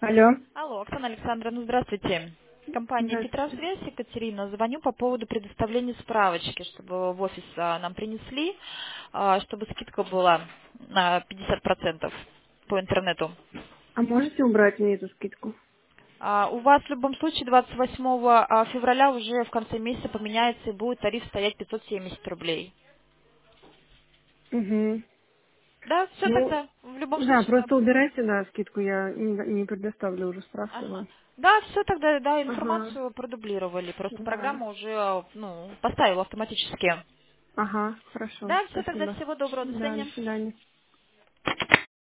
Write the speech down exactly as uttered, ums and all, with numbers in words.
Алло. Алло, Оксана Александровна, здравствуйте. Компания Здравствуйте. «Петросвязь», Екатерина. Звоню по поводу предоставления справочки, чтобы в офис а, нам принесли, а, чтобы скидка была на пятьдесят процентов по интернету. А можете убрать мне эту скидку? А, У вас в любом случае двадцать восьмого а, февраля уже в конце месяца поменяется и будет тариф стоять пятьсот семьдесят рублей. Угу. Да, все Ну, тогда. В любом да, случае мы... просто убирайте, да, скидку, я не, не предоставлю уже справки Ага. вам. Да, все тогда, да, Ага, информацию продублировали. Просто да. программа уже, ну, поставила автоматически. Ага, хорошо, Да, все тогда, спасибо. всего доброго, до Да, до свидания. свидания.